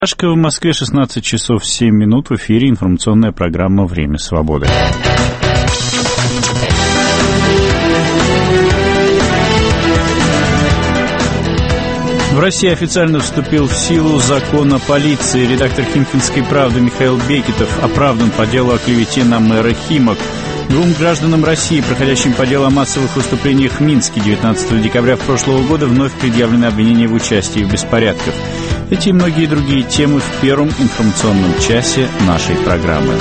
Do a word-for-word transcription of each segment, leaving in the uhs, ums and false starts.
В Москве шестнадцать часов семь минут. В эфире информационная программа «Время свободы». В России официально вступил в силу закон о полиции. Редактор «Химкинской правды» Михаил Бекетов оправдан по делу о клевете на мэра Химок. Двум гражданам России, проходящим по делу о массовых выступлениях в Минске девятнадцатого декабря прошлого года, вновь предъявлены обвинения в участии в беспорядках. Эти и многие другие темы в первом информационном часе нашей программы.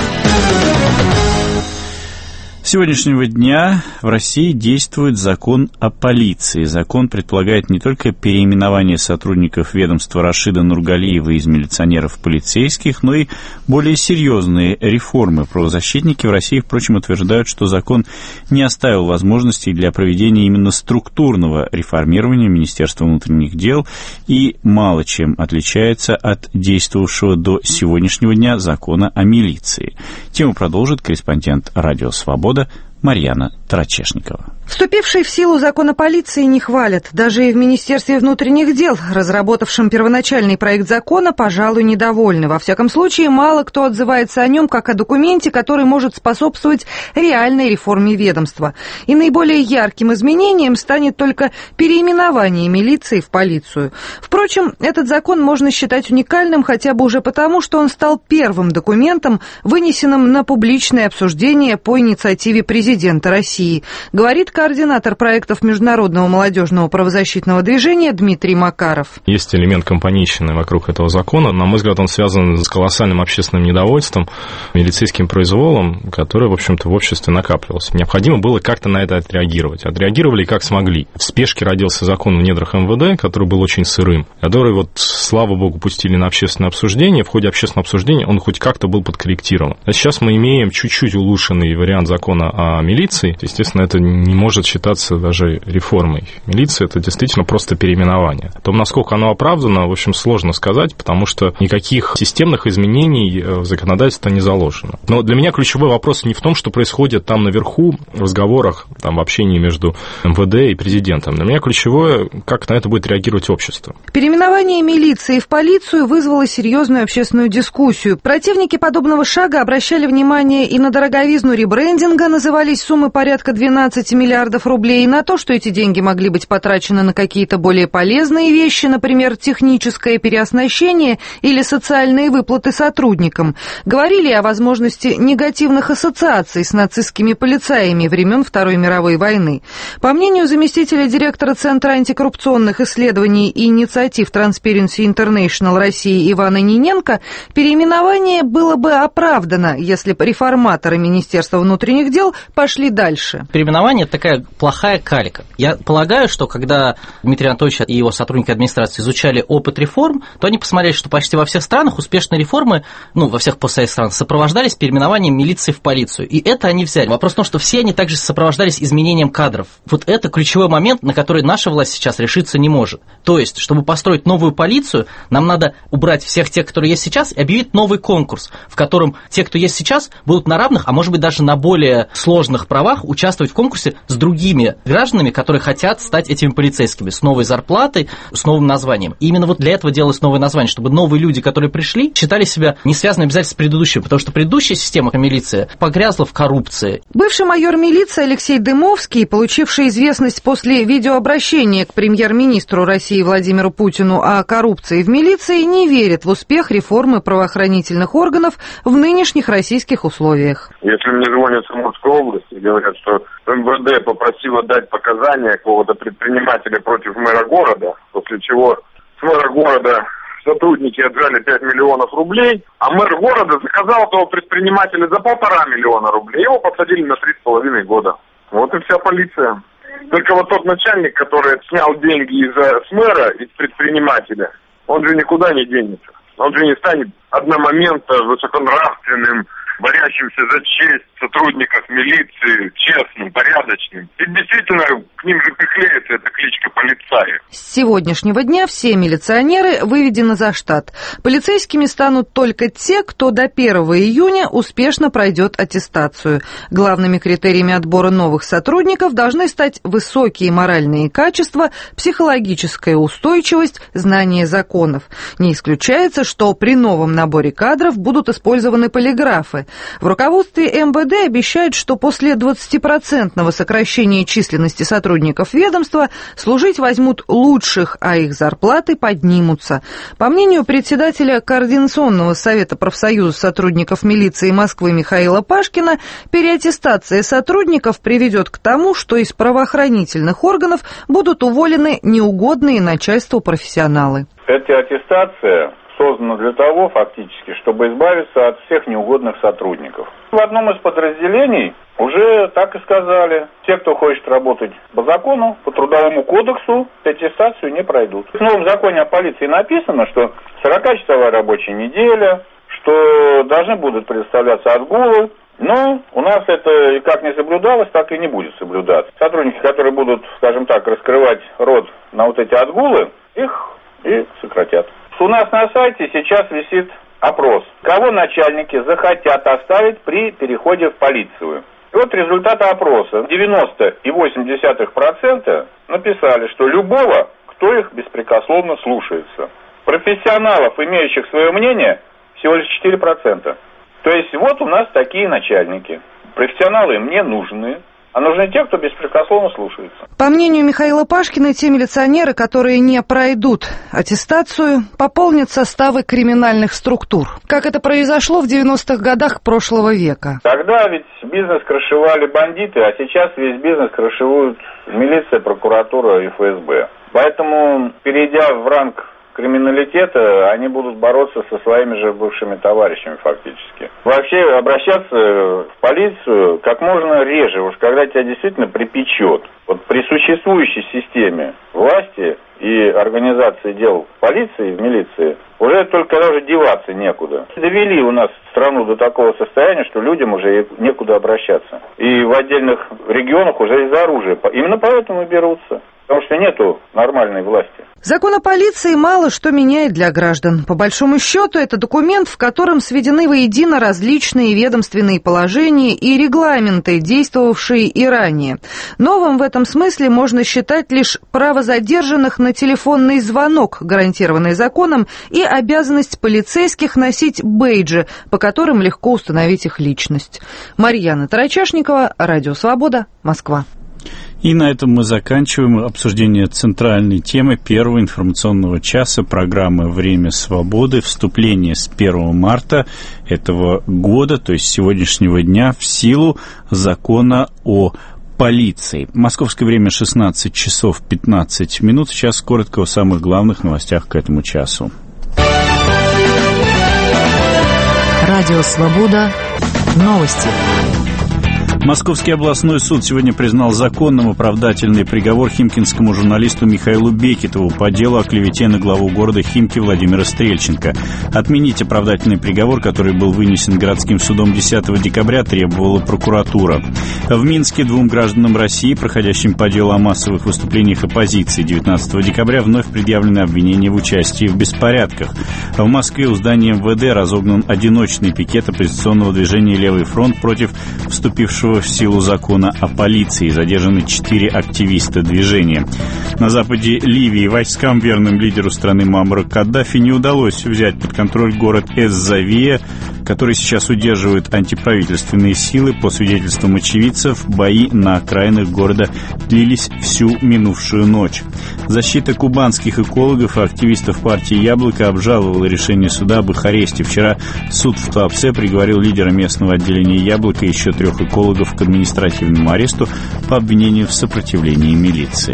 С сегодняшнего дня в России действует закон о полиции. Закон предполагает не только переименование сотрудников ведомства Рашида Нургалиева из милиционеров в полицейских, но и более серьезные реформы. Правозащитники в России, впрочем, утверждают, что закон не оставил возможностей для проведения именно структурного реформирования Министерства внутренних дел и мало чем отличается от действовавшего до сегодняшнего дня закона о милиции. Тему продолжит корреспондент «Радио Свобода» Марьяна Тарачешникова. Вступивший в силу закон о полиции не хвалят. Даже и в Министерстве внутренних дел, разработавшем первоначальный проект закона, пожалуй, недовольны. Во всяком случае, мало кто отзывается о нем как о документе, который может способствовать реальной реформе ведомства. И наиболее ярким изменением станет только переименование милиции в полицию. Впрочем, этот закон можно считать уникальным хотя бы уже потому, что он стал первым документом, вынесенным на публичное обсуждение по инициативе президента России, говорит координатор проектов Международного молодежного правозащитного движения Дмитрий Макаров. Есть элемент компанейщины вокруг этого закона. На мой взгляд, он связан с колоссальным общественным недовольством, милицейским произволом, который, в общем-то, в обществе накапливался. Необходимо было как-то на это отреагировать. Отреагировали как смогли. В спешке родился закон в недрах эм вэ дэ, который был очень сырым, который, вот, слава богу, пустили на общественное обсуждение. В ходе общественного обсуждения он хоть как-то был подкорректирован. А сейчас мы имеем чуть-чуть улучшенный вариант закона о милиции. Естественно, это не может считаться даже реформой. Милиция – это действительно просто переименование. О том, насколько оно оправдано, в общем, сложно сказать, потому что никаких системных изменений в законодательство не заложено. Но для меня ключевой вопрос не в том, что происходит там наверху, в разговорах, там, в общении между эм вэ дэ и президентом. Для меня ключевое, как на это будет реагировать общество. Переименование милиции в полицию вызвало серьезную общественную дискуссию. Противники подобного шага обращали внимание и на дороговизну ребрендинга, назывались суммы порядка двенадцать миллиардов рублей, и на то, что эти деньги могли быть потрачены на какие-то более полезные вещи, например, техническое переоснащение или социальные выплаты сотрудникам. Говорили о возможности негативных ассоциаций с нацистскими полицаями времен Второй мировой войны. По мнению заместителя директора Центра антикоррупционных исследований и инициатив Transparency International России Ивана Ниненко, переименование было бы оправдано, если бы реформаторы Министерства внутренних дел пошли дальше. Переименование – это такая плохая калька. Я полагаю, что когда Дмитрий Анатольевич и его сотрудники администрации изучали опыт реформ, то они посмотрели, что почти во всех странах успешные реформы, ну, во всех постсоветских странах, сопровождались переименованием милиции в полицию. И это они взяли. Вопрос в том, что все они также сопровождались изменением кадров. Вот это ключевой момент, на который наша власть сейчас решиться не может. То есть, чтобы построить новую полицию, нам надо убрать всех тех, которые есть сейчас, и объявить новый конкурс, в котором те, кто есть сейчас, будут на равных, а может быть даже на более сложных правах участвовать в конкурсе с другими гражданами, которые хотят стать этими полицейскими, с новой зарплатой, с новым названием. И именно вот для этого делалось новое название, чтобы новые люди, которые пришли, считали себя не связанными обязательно с предыдущим, потому что предыдущая система милиции погрязла в коррупции. Бывший майор милиции Алексей Дымовский, получивший известность после видеообращения к премьер-министру России Владимиру Путину о коррупции в милиции, не верит в успех реформы правоохранительных органов в нынешних российских условиях. Если мне звонят в Самарской области и говорят, что эм вэ дэ попросила дать показания какого-то предпринимателя против мэра города, после чего с мэра города сотрудники отжали пять миллионов рублей, а мэр города заказал этого предпринимателя за полтора миллиона рублей. Его посадили на три с половиной года. Вот и вся полиция. Только вот тот начальник, который снял деньги из с мэра, из предпринимателя, он же никуда не денется. Он же не станет одномоментно высоконравственным борящимся за честь сотрудников милиции, честным, порядочным. И действительно, к ним же приклеится эта кличка полицаи. С сегодняшнего дня все милиционеры выведены за штат. Полицейскими станут только те, кто до первого июня успешно пройдет аттестацию. Главными критериями отбора новых сотрудников должны стать высокие моральные качества, психологическая устойчивость, знание законов. Не исключается, что при новом наборе кадров будут использованы полиграфы. В руководстве эм вэ дэ обещают, что после двадцатипроцентного сокращения численности сотрудников ведомства служить возьмут лучших, а их зарплаты поднимутся. По мнению председателя Координационного совета профсоюза сотрудников милиции Москвы Михаила Пашкина, переаттестация сотрудников приведет к тому, что из правоохранительных органов будут уволены неугодные начальству профессионалы. Эта аттестация создана для того, фактически, чтобы избавиться от всех неугодных сотрудников. В одном из подразделений уже так и сказали. Те, кто хочет работать по закону, по трудовому кодексу, аттестацию не пройдут. В новом законе о полиции написано, что сорокачасовая рабочая неделя, что должны будут предоставляться отгулы. Но у нас это как не соблюдалось, так и не будет соблюдаться. Сотрудники, которые будут, скажем так, раскрывать рот на вот эти отгулы, их и сократят. У нас на сайте сейчас висит опрос, кого начальники захотят оставить при переходе в полицию. И вот результаты опроса. девяносто целых восемь десятых процента написали, что любого, кто их беспрекословно слушается. Профессионалов, имеющих свое мнение, всего лишь четыре процента. То есть вот у нас такие начальники. Профессионалы им не нужны. А нужны те, кто беспрекословно слушается. По мнению Михаила Пашкина, те милиционеры, которые не пройдут аттестацию, пополнят составы криминальных структур. Как это произошло в девяностых годах прошлого века. Тогда ведь бизнес крышевали бандиты, а сейчас весь бизнес крышевают милиция, прокуратура и эф эс бэ. Поэтому, перейдя в ранг криминалитета, они будут бороться со своими же бывшими товарищами фактически. Вообще обращаться в полицию как можно реже, уж когда тебя действительно припечет. Вот при существующей системе власти и организации дел в полиции, в милиции, уже только даже деваться некуда. Довели у нас страну до такого состояния, что людям уже некуда обращаться. И в отдельных регионах уже из-за оружия. Именно поэтому и берутся. Потому что нету нормальной власти. Закон о полиции мало что меняет для граждан. По большому счету, это документ, в котором сведены воедино различные ведомственные положения и регламенты, действовавшие и ранее. Новым в этом смысле можно считать лишь право задержанных на телефонный звонок, гарантированный законом, и обязанность полицейских носить бейджи, по которым легко установить их личность. Марьяна Тарачашникова, Радио Свобода, Москва. И на этом мы заканчиваем обсуждение центральной темы первого информационного часа программы «Время свободы». Вступление с первого марта этого года, то есть сегодняшнего дня, в силу закона о полиции. Московское время шестнадцать часов пятнадцать минут. Сейчас коротко о самых главных новостях к этому часу. Радио «Свобода». Новости. Московский областной суд сегодня признал законным оправдательный приговор химкинскому журналисту Михаилу Бекетову по делу о клевете на главу города Химки Владимира Стрельченко. Отменить оправдательный приговор, который был вынесен городским судом десятого декабря, требовала прокуратура. В Минске двум гражданам России, проходящим по делу о массовых выступлениях оппозиции, девятнадцатого декабря вновь предъявлены обвинения в участии в беспорядках. В Москве у здания эм вэ дэ разогнан одиночный пикет оппозиционного движения «Левый фронт» против вступившего в силу закона о полиции. Задержаны четыре активиста движения. На западе Ливии войскам, верным лидеру страны Муаммару Каддафи, не удалось взять под контроль город Эз-Завия, который сейчас удерживают антиправительственные силы. По свидетельствам очевидцев, бои на окраинах города длились всю минувшую ночь. Защита кубанских экологов и активистов партии «Яблоко» обжаловала решение суда об их аресте. Вчера суд в Туапсе приговорил лидера местного отделения «Яблоко» и еще трех экологов к административному аресту по обвинению в сопротивлении милиции.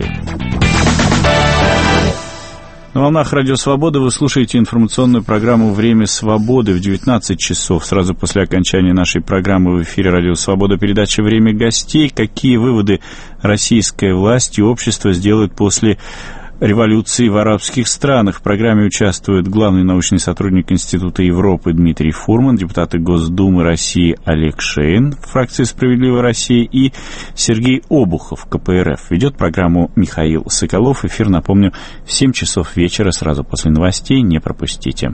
На волнах Радио Свобода вы слушаете информационную программу «Время свободы» в девятнадцать часов. Сразу после окончания нашей программы в эфире Радио Свобода передача «Время гостей». Какие выводы российская власть и общество сделают после революции в арабских странах. В программе участвуют главный научный сотрудник Института Европы Дмитрий Фурман, депутаты Госдумы России Олег Шейн, фракции «Справедливая Россия», и Сергей Обухов, ка пэ эр эф. Ведет программу Михаил Соколов. Эфир, напомню, в семь часов вечера, сразу после новостей. Не пропустите.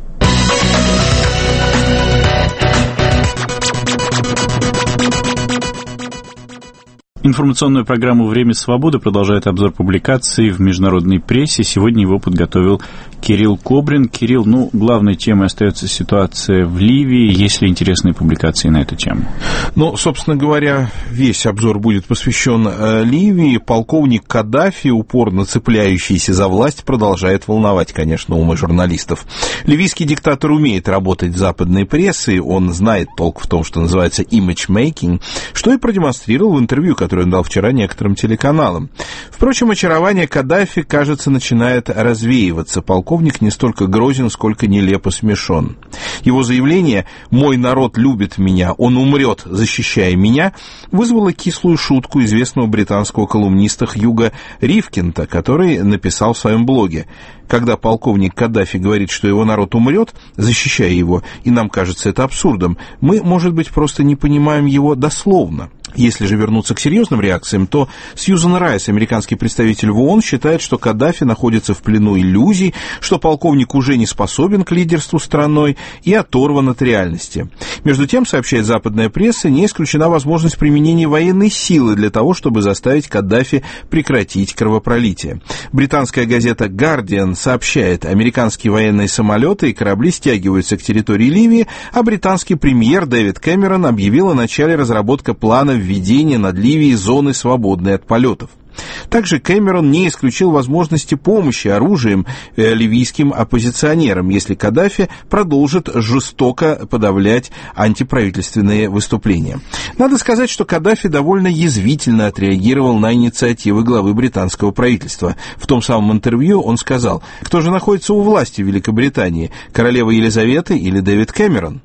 Информационную программу «Время свободы» продолжает обзор публикаций в международной прессе. Сегодня его подготовил Кирилл Кобрин. Кирилл, ну, главной темой остается ситуация в Ливии. Есть ли интересные публикации на эту тему? Ну, собственно говоря, весь обзор будет посвящен э, Ливии. Полковник Каддафи, упорно цепляющийся за власть, продолжает волновать, конечно, умы журналистов. Ливийский диктатор умеет работать с западной прессой, он знает толк в том, что называется image-making, что и продемонстрировал в интервью, которое он дал вчера некоторым телеканалам. Впрочем, очарование Каддафи, кажется, начинает развеиваться. Полковник не столько грозен, сколько нелепо смешон. Его заявление «мой народ любит меня, он умрет, защищая меня» вызвало кислую шутку известного британского колумниста Хьюга Ривкинта, который написал в своем блоге: когда полковник Каддафи говорит, что его народ умрет, защищая его, и нам кажется это абсурдом, мы, может быть, просто не понимаем его дословно. Если же вернуться к серьезным реакциям, то Сьюзан Райс, американский представитель в ООН, считает, что Каддафи находится в плену иллюзий, что полковник уже не способен к лидерству страной и оторван от реальности. Между тем, сообщает западная пресса, не исключена возможность применения военной силы для того, чтобы заставить Каддафи прекратить кровопролитие. Британская газета «Гардиан» сообщает, американские военные самолеты и корабли стягиваются к территории Ливии, а британский премьер Дэвид Кэмерон объявил о начале разработки плана введения над Ливией зоны, свободной от полетов. Также Кэмерон не исключил возможности помощи оружием э, ливийским оппозиционерам, если Каддафи продолжит жестоко подавлять антиправительственные выступления. Надо сказать, что Каддафи довольно язвительно отреагировал на инициативы главы британского правительства. В том самом интервью он сказал: кто же находится у власти в Великобритании, королева Елизавета или Дэвид Кэмерон?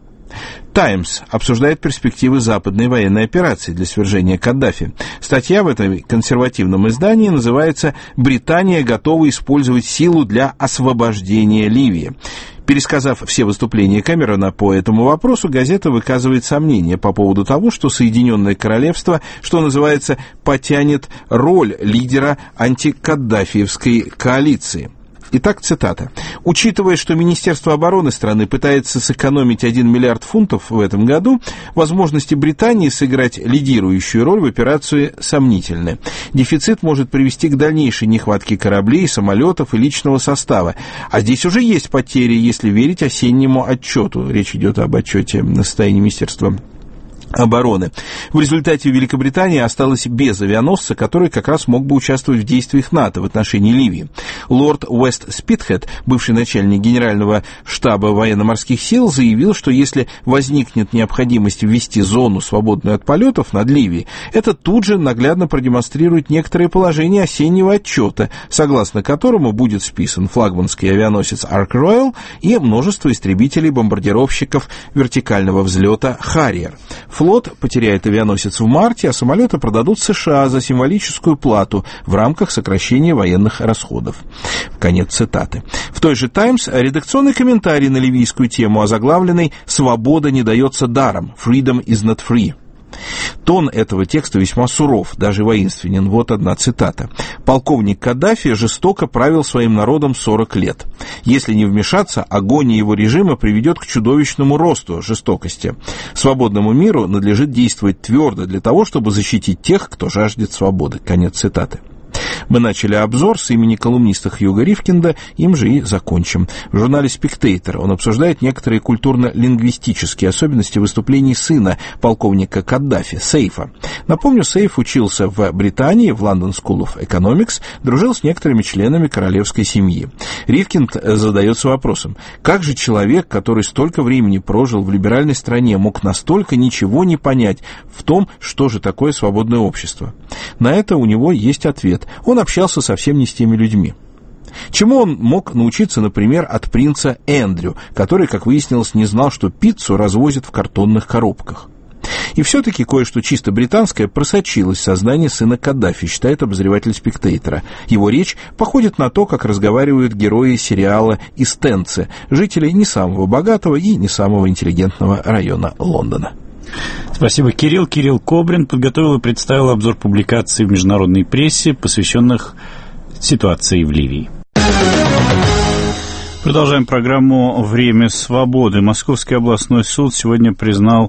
«Таймс» обсуждает перспективы западной военной операции для свержения Каддафи. Статья в этом консервативном издании называется «Британия готова использовать силу для освобождения Ливии». Пересказав все выступления Кэмерона по этому вопросу, газета выказывает сомнения по поводу того, что Соединенное Королевство, что называется, потянет роль лидера антикаддафиевской коалиции. Итак, цитата. «Учитывая, что Министерство обороны страны пытается сэкономить один миллиард фунтов в этом году, возможности Британии сыграть лидирующую роль в операции сомнительны. Дефицит может привести к дальнейшей нехватке кораблей, самолетов и личного состава. А здесь уже есть потери, если верить осеннему отчету». Речь идет об отчете на состоянии Министерства обороны. В результате Великобритания осталась без авианосца, который как раз мог бы участвовать в действиях НАТО в отношении Ливии. Лорд Уэст Спитхед, бывший начальник Генерального штаба военно-морских сил, заявил, что если возникнет необходимость ввести зону, свободную от полетов над Ливией, это тут же наглядно продемонстрирует некоторые положения осеннего отчета, согласно которому будет списан флагманский авианосец Арк Роял и множество истребителей-бомбардировщиков вертикального взлета Харриер. Флот потеряет авианосец в марте, а самолеты продадут США за символическую плату в рамках сокращения военных расходов. Конец цитаты. В той же «Таймс» редакционный комментарий на ливийскую тему, озаглавленный «Свобода не дается даром» «Freedom is not free». Тон этого текста весьма суров, даже воинственен. Вот одна цитата. «Полковник Каддафи жестоко правил своим народом сорок лет. Если не вмешаться, агония его режима приведет к чудовищному росту жестокости. Свободному миру надлежит действовать твердо для того, чтобы защитить тех, кто жаждет свободы». Конец цитаты. Мы начали обзор с имени колумниста Хьюга Ривкинда, им же и закончим. В журнале «Спектейтор» он обсуждает некоторые культурно-лингвистические особенности выступлений сына полковника Каддафи, Сейфа. Напомню, Сейф учился в Британии, в London School of Economics, дружил с некоторыми членами королевской семьи. Ривкинд задается вопросом, как же человек, который столько времени прожил в либеральной стране, мог настолько ничего не понять в том, что же такое свободное общество? На это у него есть ответ. Он общался совсем не с теми людьми. Чему он мог научиться, например, от принца Эндрю, который, как выяснилось, не знал, что пиццу развозят в картонных коробках? И все-таки кое-что чисто британское просочилось в сознание сына Каддафи, считает обозреватель «Спектейтора». Его речь походит на то, как разговаривают герои сериала «Истенцы», жители не самого богатого и не самого интеллигентного района Лондона. Спасибо, Кирилл. Кирилл Кобрин подготовил и представил обзор публикаций в международной прессе, посвященных ситуации в Ливии. Продолжаем программу «Время свободы». Московский областной суд сегодня признал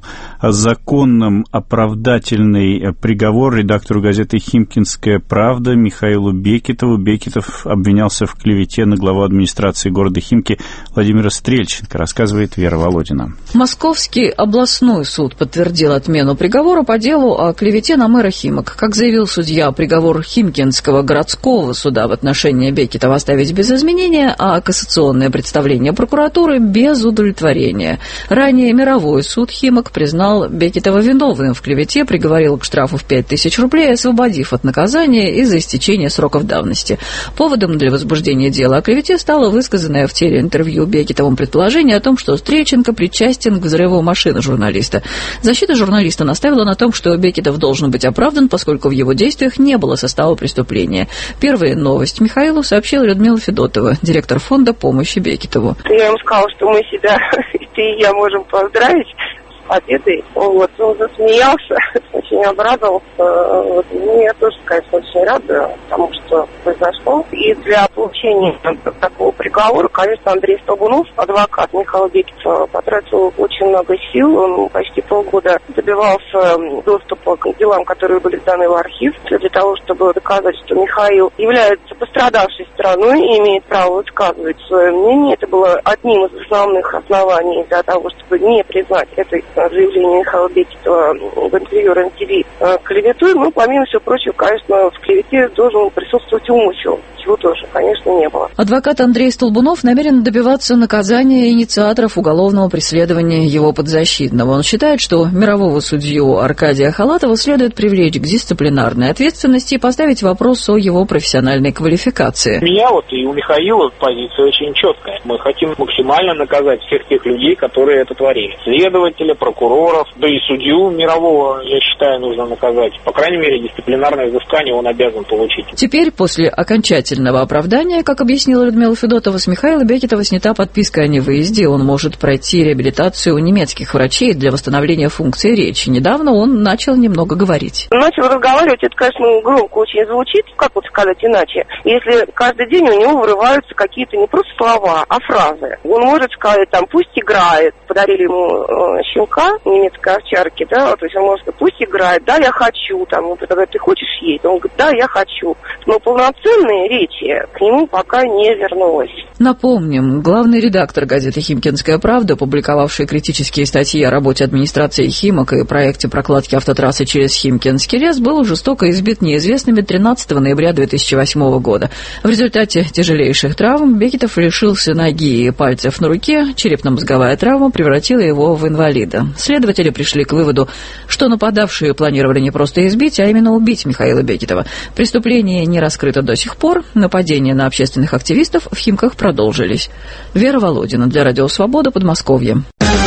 законным оправдательный приговор редактору газеты «Химкинская правда» Михаилу Бекетову. Бекетов обвинялся в клевете на главу администрации города Химки Владимира Стрельченко, рассказывает Вера Володина. Московский областной суд подтвердил отмену приговора по делу о клевете на мэра Химок. Как заявил судья, приговор Химкинского городского суда в отношении Бекетова оставить без изменения, а кассационное представление прокуратуры без удовлетворения. Ранее мировой суд Химок признал Бекетова виновным в клевете, приговорил к штрафу в пять тысяч рублей, освободив от наказания из-за истечения сроков давности. Поводом для возбуждения дела о клевете стало высказанное в телеинтервью Бекетовым предположение о том, что Стрельченко причастен к взрыву машины журналиста. Защита журналиста настаивала на том, что Бекетов должен быть оправдан, поскольку в его действиях не было состава преступления. Первая новость Михаилу сообщила Людмила Федотова, директор фонда помощи Бекетову. Я ему сказала, что мы себя, ты и я, можем поздравить с победой. Вот, он засмеялся, очень обрадовался. Вот, ну, я тоже, конечно, очень рада тому, что произошло. И для получения такого приговора, конечно, Андрей Столбунов, адвокат Михаила Бекетова, потратил очень много сил. Он почти полгода добивался доступа к делам, которые были сданы в архив, для того, чтобы доказать, что Михаил является пострадавшей стороной и имеет право высказывать свое мнение. Это было одним из основных оснований для того, чтобы не признать это заявление Михаила Бекетова в интервью эр эн ти ви клеветой. Ну, помимо всего прочего, конечно, в клевете должен присутствовать умысел, чего тоже, конечно, не было. Адвокат Андрей Столбунов намерен добиваться наказания инициаторов уголовного преследования его подзащитного. Он считает, что мирового судью Аркадия Халатова следует привлечь к дисциплинарной ответственности и поставить вопрос о его профессиональной квалификации. У меня вот и у Михаила позиция очень четкая. Мы хотим максимально наказать всех тех людей, которые это творили. Следователя, прокуроров, да и судью мирового, я считаю, нужно наказать. По крайней мере, дисциплинарное взыскание он обязан получить. Теперь, после окончательного оправдания, как объяснила Людмила Федотова, с Михаила Бекетова снята подписка о невыезде. Он может пройти реабилитацию у немецких врачей для восстановления функции речи. Недавно он начал немного говорить. Начал разговаривать, это, конечно, громко очень звучит, как вот сказать иначе. Если каждый день у него вырываются какие-то не просто слова, а фразы. Он может сказать, там, пусть играет. Подарили ему э, щенка немецкой овчарки, да, то есть он может сказать, пусть играет, да, я хочу, там, он говорит, ты хочешь есть? Он говорит, да, я хочу. Но полноценные речи к нему пока не вернулась. Напомним, главный редактор газеты «Химкинская правда», публиковавший критические статьи о работе администрации Химок и проекте прокладки автотрассы через Химкинский лес, был жестоко избит неизвестными тринадцатого ноября две тысячи восьмого года. В результате тяжелейших травм Бекетов лишился ноги и пальцев на руке, черепно-мозговая травма превратила его в инвалида. Следователи пришли к выводу, что нападавшие планировали не просто избить, а именно убить Михаила Бекетова. Преступление не раскрыто до сих пор, нападения на общественных активистов в Химках продолжились. Вера Володина для Радио Свобода, Подмосковье.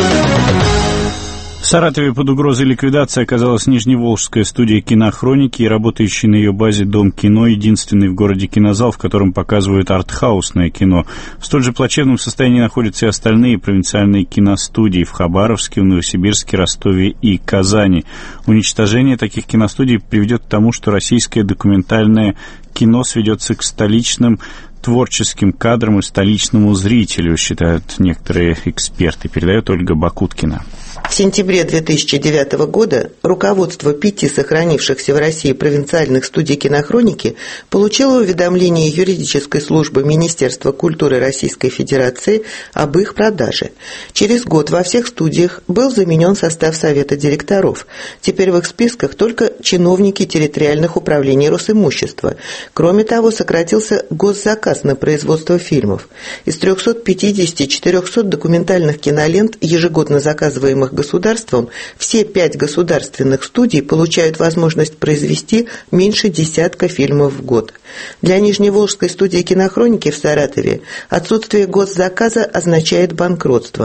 В Саратове под угрозой ликвидации оказалась Нижневолжская студия кинохроники и работающий на ее базе Дом кино, единственный в городе кинозал, в котором показывают артхаусное кино. В столь же плачевном состоянии находятся и остальные провинциальные киностудии в Хабаровске, в Новосибирске, Ростове и Казани. Уничтожение таких киностудий приведет к тому, что российское документальное кино сведется к столичным творческим кадрам и столичному зрителю, считают некоторые эксперты, передает Ольга Бакуткина. В сентябре две тысячи девятого года руководство пяти сохранившихся в России провинциальных студий кинохроники получило уведомление юридической службы Министерства культуры Российской Федерации об их продаже. Через год во всех студиях был заменен состав совета директоров. Теперь в их списках только чиновники территориальных управлений Росимущества. Кроме того, сократился госзаказ на производство фильмов. Из трехсот пятидесяти четырехсот документальных кинолент, ежегодно заказываемых государством, все пять государственных студий получают возможность произвести меньше десятка фильмов в год. Для Нижневолжской студии кинохроники в Саратове отсутствие госзаказа означает банкротство.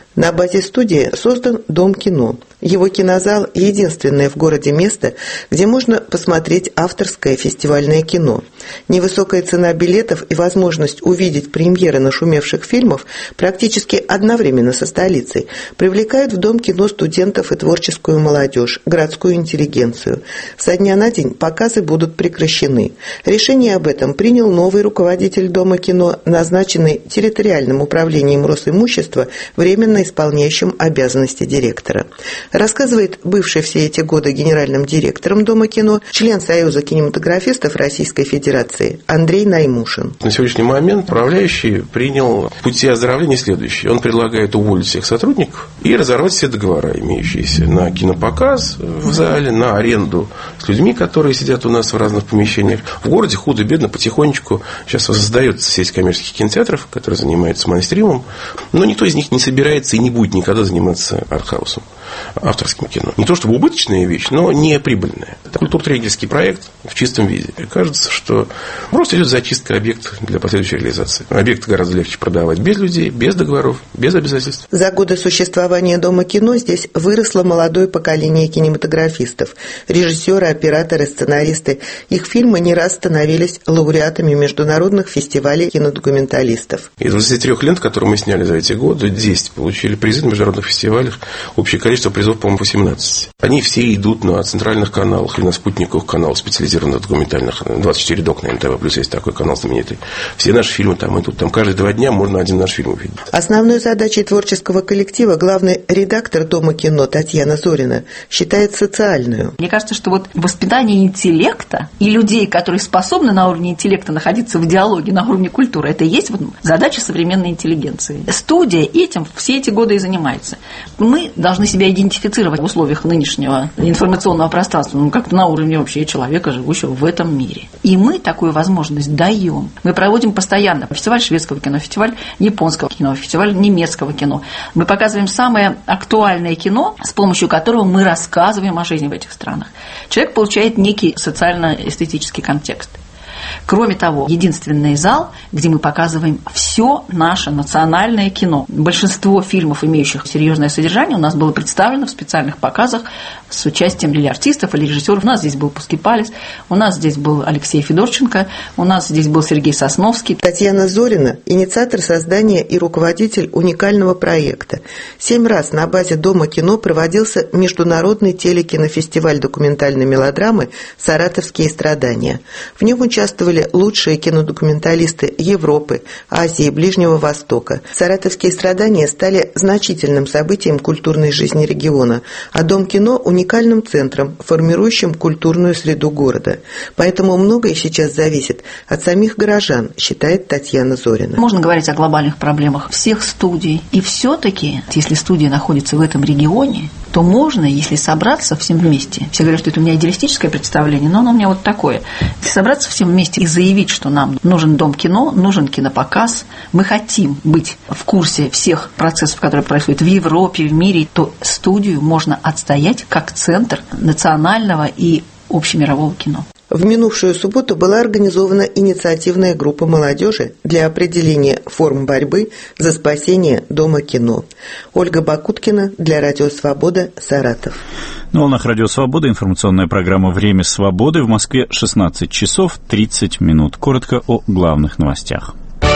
На базе студии создан Дом кино. Его кинозал – единственное в городе место, где можно посмотреть авторское фестивальное кино. Невысокая цена билетов и возможность увидеть премьеры нашумевших фильмов практически одновременно со столицей привлекают в Дом кино студентов и творческую молодежь, городскую интеллигенцию. Со дня на день показы будут прекращены. Решение об этом принял новый руководитель Дома кино, назначенный территориальным управлением Росимущества, временно исполняющим обязанности директора. Рассказывает бывший все эти годы генеральным директором Дома кино, член Союза кинематографистов Российской Федерации Андрей Наймушин. На сегодняшний момент управляющий принял пути оздоровления следующие. Он предлагает уволить всех сотрудников и разорвать все договора, имеющиеся на кинопоказ в зале, на аренду с людьми, которые сидят у нас в разных помещениях. В городе худо-бедно потихонечку сейчас создается сеть коммерческих кинотеатров, которые занимаются майнстримом, но никто из них не собирается и не будет никогда заниматься артхаусом, авторским кино. Не то чтобы убыточная вещь, но не прибыльная. Это культурно-тренерский проект в чистом виде. И кажется, что просто идет зачистка объекта для последующей реализации. Объект гораздо легче продавать без людей, без договоров, без обязательств. За годы существования Дома кино здесь выросло молодое поколение кинематографистов. Режиссеры, операторы, сценаристы. Их фильмы не раз становились лауреатами международных фестивалей кинодокументалистов. Из двадцати трёх лент, которые мы сняли за эти годы, десять получили призы на международных фестивалях. Общее количество призов, по-моему, восемнадцать. Они все идут на центральных каналах или на спутниковых каналах специализированных документальных. двадцать четыре док на эн тэ вэ, плюс есть такой канал знаменитый. Все наши фильмы там идут. Там каждые два дня можно один наш фильм увидеть. Основной задачей творческого коллектива главный редактор Дома кино Татьяна Зорина считает социальную. Мне кажется, что вот воспитание интеллекта и людей, которые способны на уровне интеллекта находиться в диалоге, на уровне культуры, это и есть вот задача современной интеллигенции. Студия этим все эти годы и занимается. Мы должны себя идентифицировать в условиях нынешнего информационного пространства, ну, как-то на уровне вообще человека, живущего в этом мире. И мы такую возможность даем. Мы проводим постоянно фестиваль шведского кино, фестиваль японского кино, фестиваль немецкого кино. Мы показываем самое актуальное кино, с помощью которого мы рассказываем о жизни в этих странах. Человек получает некий социально-эстетический контекст. Кроме того, единственный зал, где мы показываем все наше национальное кино. Большинство фильмов, имеющих серьезное содержание, у нас было представлено в специальных показах с участием или артистов, или режиссеров. У нас здесь был Пускипалис, у нас здесь был Алексей Федорченко, у нас здесь был Сергей Сосновский. Татьяна Зорина – инициатор создания и руководитель уникального проекта. Семь раз на базе Дома кино проводился международный телекинофестиваль документальной мелодрамы «Саратовские страдания». В нем участвовали лучшие кинодокументалисты Европы, Азии и Ближнего Востока. «Саратовские страдания» стали значительным событием культурной жизни региона, а Дом кино – уникальным центром, формирующим культурную среду города. Поэтому многое сейчас зависит от самих горожан, считает Татьяна Зорина. Можно говорить о глобальных проблемах всех студий. И все-таки, если студия находится в этом регионе, то можно, если собраться всем вместе. Все говорят, что это у меня идеалистическое представление, но оно у меня вот такое. Если собраться всем вместе и заявить, что нам нужен Дом кино, нужен кинопоказ, мы хотим быть в курсе всех процессов, которые происходят в Европе, в мире, то студию можно отстоять как центр национального и общемирового кино. В минувшую субботу была организована инициативная группа молодежи для определения форм борьбы за спасение Дома кино. Ольга Бакуткина для Радио Свобода, Саратов. На волнах Радио Свобода информационная программа «Время свободы». В Москве шестнадцать часов тридцать минут. Коротко о главных новостях.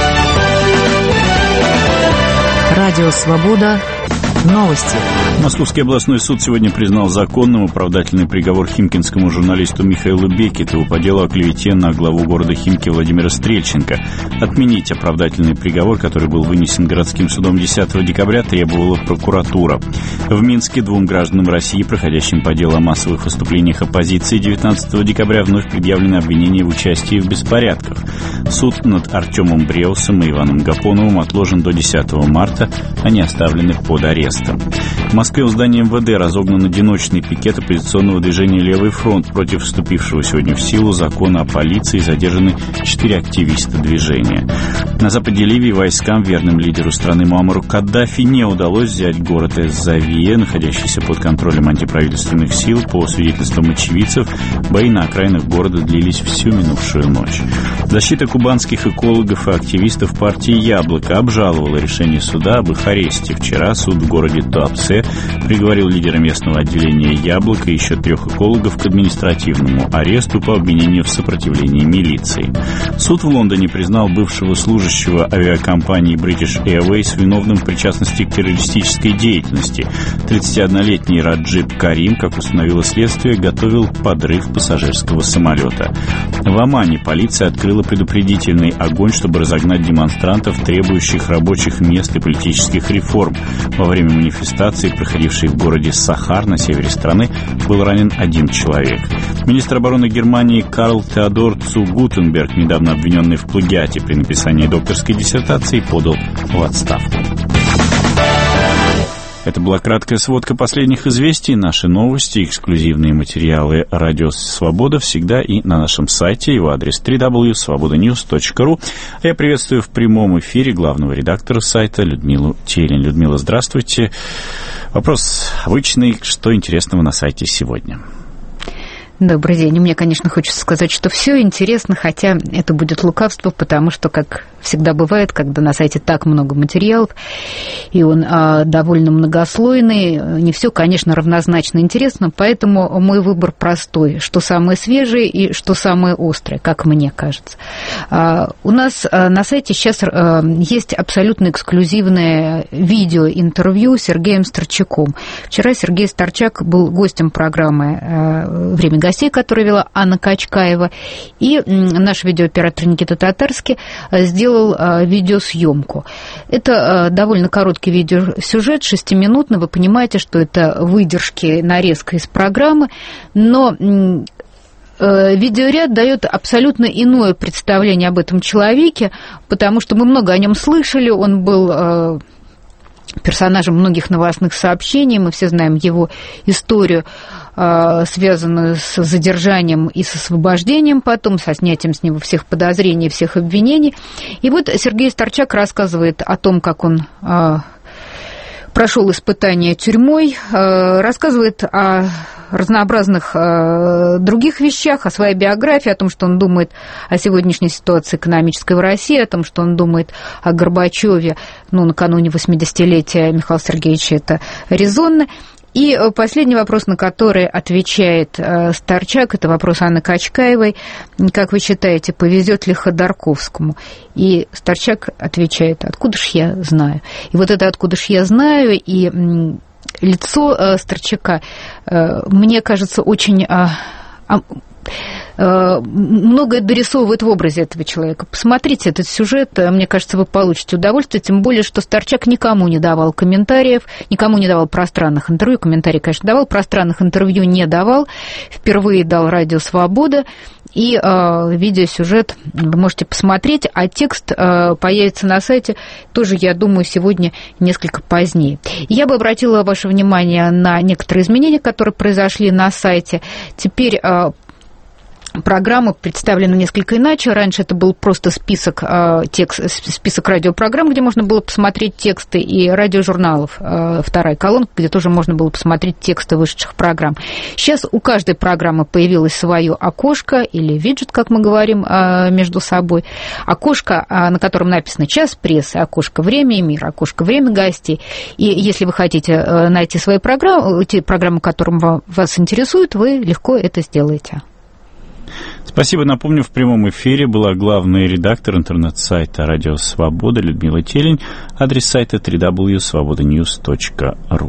Радио Свобода. Новости. Московский областной суд сегодня признал законным оправдательный приговор химкинскому журналисту Михаилу Бекетову по делу о клевете на главу города Химки Владимира Стрельченко. Отменить оправдательный приговор, который был вынесен городским судом десятого декабря, требовала прокуратура. В Минске двум гражданам России, проходящим по делу о массовых выступлениях оппозиции, девятнадцатого декабря вновь предъявлены обвинения в участии в беспорядках. Суд над Артемом Бреусом и Иваном Гапоновым отложен до десятого марта, они оставлены под арест. протеста. В Москве у здания эм вэ дэ разогнан одиночный пикет оппозиционного движения «Левый фронт». Против вступившего сегодня в силу закона о полиции задержаны четыре активиста движения. На западе Ливии войскам, верным лидеру страны Муаммару Каддафи, не удалось взять город Эс-Завия, находящийся под контролем антиправительственных сил. По свидетельствам очевидцев, бои на окраинах города длились всю минувшую ночь. Защита кубанских экологов и активистов партии «Яблоко» обжаловала решение суда об их аресте. Вчера суд в городе Туапсе приговорил лидера местного отделения «Яблоко» и еще трех экологов к административному аресту по обвинению в сопротивлении милиции. Суд в Лондоне признал бывшего служащего авиакомпании British Airways виновным в причастности к террористической деятельности. тридцатиоднолетний Раджиб Карим, как установило следствие, готовил подрыв пассажирского самолета. В Омане полиция открыла предупредительный огонь, чтобы разогнать демонстрантов, требующих рабочих мест и политических реформ. Во время манифестации, проходившей в городе Сахар на севере страны, был ранен один человек. Министр обороны Германии Карл Теодор Цу Гутенберг, недавно обвиненный в плагиате при написании докторской диссертации, подал в отставку. Это была краткая сводка последних известий. Наши новости, эксклюзивные материалы «Радио Свобода» всегда и на нашем сайте. Его адрес дабл ю дабл ю дабл ю точка свобода ньюс точка ру. Я приветствую в прямом эфире главного редактора сайта Людмилу Телень. Людмила, здравствуйте. Вопрос обычный. Что интересного на сайте сегодня? Добрый день. Мне, конечно, хочется сказать, что все интересно, хотя это будет лукавство, потому что, как всегда бывает, когда на сайте так много материалов, и он а, довольно многослойный, не все, конечно, равнозначно интересно, поэтому мой выбор простой, что самое свежее и что самое острое, как мне кажется. А, у нас а, на сайте сейчас а, есть абсолютно эксклюзивное видеоинтервью с Сергеем Старчаком. Вчера Сергей Старчак был гостем программы а, «Время гостей», которую вела Анна Качкаева, и наш видеооператор Никита Татарский сделал видеосъемку. Это довольно короткий видеосюжет, шестиминутный, вы понимаете, что это выдержки, нарезка из программы, но видеоряд дает абсолютно иное представление об этом человеке, потому что мы много о нем слышали, он был персонажем многих новостных сообщений, мы все знаем его историю, связанную с задержанием и с освобождением потом, со снятием с него всех подозрений, всех обвинений. И вот Сергей Старчак рассказывает о том, как он прошел испытание тюрьмой, рассказывает о разнообразных других вещах, о своей биографии, о том, что он думает о сегодняшней ситуации экономической в России, о том, что он думает о Горбачеве, ну, накануне восьмидесятилетия Михаила Сергеевича, это резонно. И последний вопрос, на который отвечает Старчак, это вопрос Анны Качкаевой. Как вы считаете, повезет ли Ходорковскому? И Старчак отвечает: откуда ж я знаю? И вот это «откуда ж я знаю» и лицо Старчака, мне кажется, очень... многое дорисовывает в образе этого человека. Посмотрите этот сюжет, мне кажется, вы получите удовольствие, тем более, что Старчак никому не давал комментариев, никому не давал пространных интервью, комментарии, конечно, давал, пространных интервью не давал, впервые дал «Радио Свобода», и э, видеосюжет вы можете посмотреть, а текст э, появится на сайте тоже, я думаю, сегодня несколько позднее. Я бы обратила ваше внимание на некоторые изменения, которые произошли на сайте. Теперь э, программа представлена несколько иначе. Раньше это был просто список, текст, список радиопрограмм, где можно было посмотреть тексты, и радиожурналов, вторая колонка, где тоже можно было посмотреть тексты вышедших программ. Сейчас у каждой программы появилось свое окошко или виджет, как мы говорим между собой. Окошко, на котором написано «Час прессы», окошко «Время и мир», окошко «Время гостей». И если вы хотите найти свои программы, те программы, которые вас интересуют, вы легко это сделаете. Спасибо. Напомню, в прямом эфире была главный редактор интернет-сайта «Радио Свобода» Людмила Телень. Адрес сайта дабл ю дабл ю дабл ю точка свобода ньюс точка ру.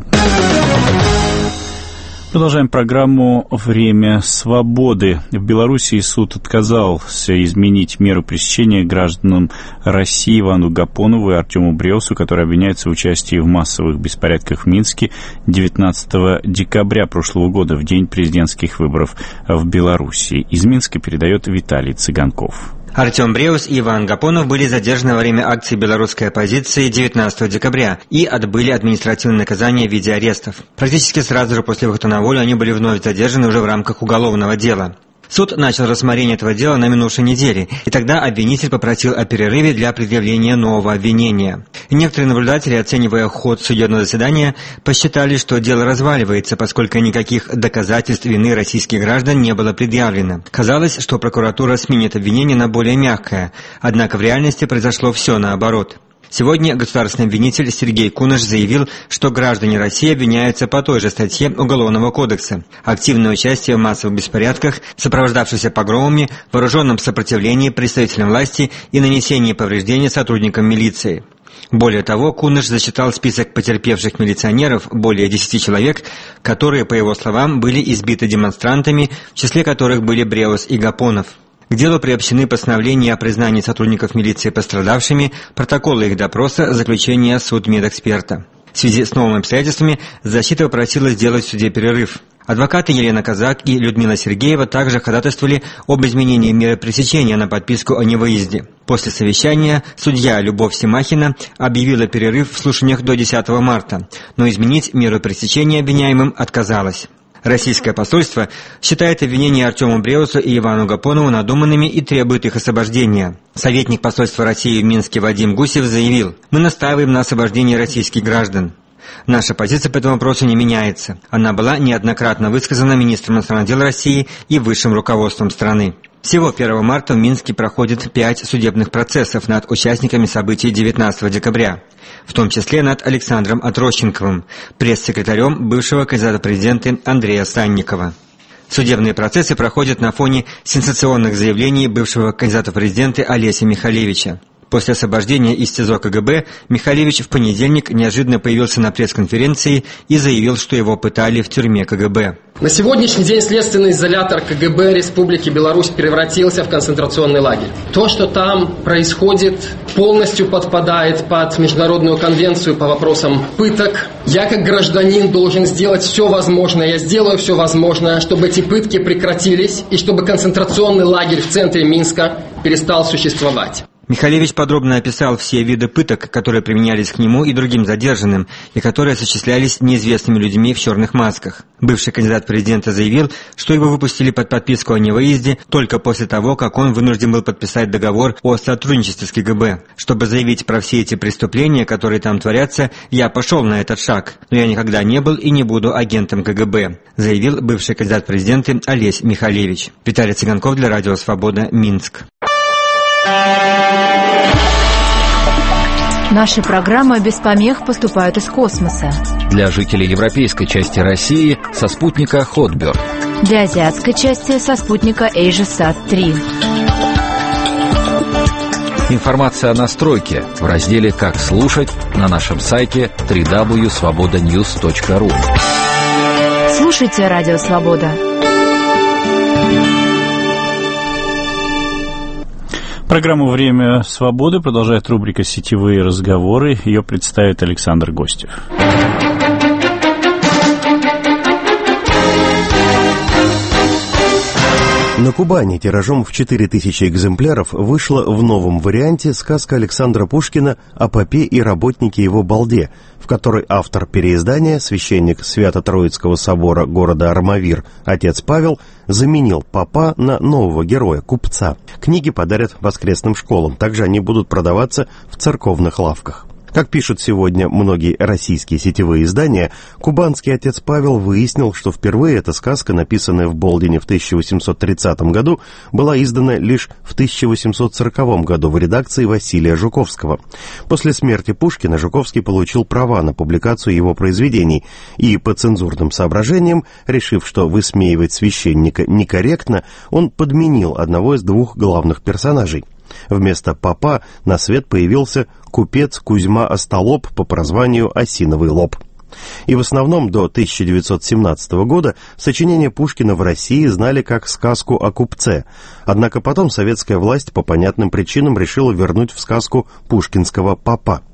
Продолжаем программу «Время свободы». В Белоруссии суд отказался изменить меру пресечения гражданам России Ивану Гапонову и Артему Бреусу, которые обвиняются в участии в массовых беспорядках в Минске девятнадцатого декабря прошлого года, в день президентских выборов в Белоруссии. Из Минска передает Виталий Цыганков. Артем Бреус и Иван Гапонов были задержаны во время акции белорусской оппозиции девятнадцатого декабря и отбыли административное наказание в виде арестов. Практически сразу же после выхода на волю они были вновь задержаны уже в рамках уголовного дела. Суд начал рассмотрение этого дела на минувшей неделе, и тогда обвинитель попросил о перерыве для предъявления нового обвинения. Некоторые наблюдатели, оценивая ход судебного заседания, посчитали, что дело разваливается, поскольку никаких доказательств вины российских граждан не было предъявлено. Казалось, что прокуратура сменит обвинение на более мягкое, однако в реальности произошло все наоборот. Сегодня государственный обвинитель Сергей Куныш заявил, что граждане России обвиняются по той же статье Уголовного кодекса – активное участие в массовых беспорядках, сопровождавшихся погромами, вооруженном сопротивлении представителям власти и нанесении повреждений сотрудникам милиции. Более того, Куныш зачитал список потерпевших милиционеров, более десяти человек, которые, по его словам, были избиты демонстрантами, в числе которых были Бреус и Гапонов. К делу приобщены постановления о признании сотрудников милиции пострадавшими, протоколы их допроса, заключение судмедэксперта. В связи с новыми обстоятельствами защита попросила сделать в суде перерыв. Адвокаты Елена Казак и Людмила Сергеева также ходатайствовали об изменении меры пресечения на подписку о невыезде. После совещания судья Любовь Семахина объявила перерыв в слушаниях до десятого марта, но изменить меру пресечения обвиняемым отказалась. Российское посольство считает обвинения Артему Бреусу и Ивану Гапонову надуманными и требует их освобождения. Советник посольства России в Минске Вадим Гусев заявил: «Мы настаиваем на освобождении российских граждан». Наша позиция по этому вопросу не меняется. Она была неоднократно высказана министром иностранных дел России и высшим руководством страны. Всего первого марта в Минске проходит пять судебных процессов над участниками событий девятнадцатого декабря, в том числе над Александром Отрощенковым, пресс-секретарем бывшего кандидата в президенты Андрея Санникова. Судебные процессы проходят на фоне сенсационных заявлений бывшего кандидата в президенты Олеся Михалевича. После освобождения из СИЗО КГБ Михалевич в понедельник неожиданно появился на пресс-конференции и заявил, что его пытали в тюрьме КГБ. На сегодняшний день следственный изолятор КГБ Республики Беларусь превратился в концентрационный лагерь. То, что там происходит, полностью подпадает под Международную конвенцию по вопросам пыток. Я, как гражданин, должен сделать все возможное, я сделаю все возможное, чтобы эти пытки прекратились и чтобы концентрационный лагерь в центре Минска перестал существовать. Михалевич подробно описал все виды пыток, которые применялись к нему и другим задержанным, и которые осуществлялись неизвестными людьми в черных масках. Бывший кандидат в президенты заявил, что его выпустили под подписку о невыезде только после того, как он вынужден был подписать договор о сотрудничестве с КГБ. Чтобы заявить про все эти преступления, которые там творятся, я пошел на этот шаг, но я никогда не был и не буду агентом КГБ, заявил бывший кандидат в президенты Олесь Михалевич. Виталий Цыганков для Радио Свобода, Минск. Наши программы без помех поступают из космоса. Для жителей европейской части России со спутника Хотберд. Для азиатской части со спутника AsiaSat три. Информация о настройке в разделе «Как слушать» на нашем сайте дабл ю дабл ю дабл ю точка свобода ньюс точка ру. Слушайте Радио Свобода. Программу «Время свободы» продолжает рубрика «Сетевые разговоры». Ее представит Александр Гостев. На Кубани тиражом в четыре тысячи экземпляров вышла в новом варианте сказка Александра Пушкина о попе и работнике его балде, в которой автор переиздания, священник Свято-Троицкого собора города Армавир, отец Павел, заменил попа на нового героя, купца. Книги подарят воскресным школам, также они будут продаваться в церковных лавках. Как пишут сегодня многие российские сетевые издания, кубанский отец Павел выяснил, что впервые эта сказка, написанная в Болдине в тысяча восемьсот тридцатом году, была издана лишь в тысяча восемьсот сороковом году в редакции Василия Жуковского. После смерти Пушкина Жуковский получил права на публикацию его произведений и, по цензурным соображениям, решив, что высмеивать священника некорректно, он подменил одного из двух главных персонажей. Вместо попа на свет появился купец Кузьма Остолоп по прозванию Осиновый лоб. И в основном до тысяча девятьсот семнадцатого года сочинения Пушкина в России знали как сказку о купце. Однако потом советская власть по понятным причинам решила вернуть в сказку пушкинского попа.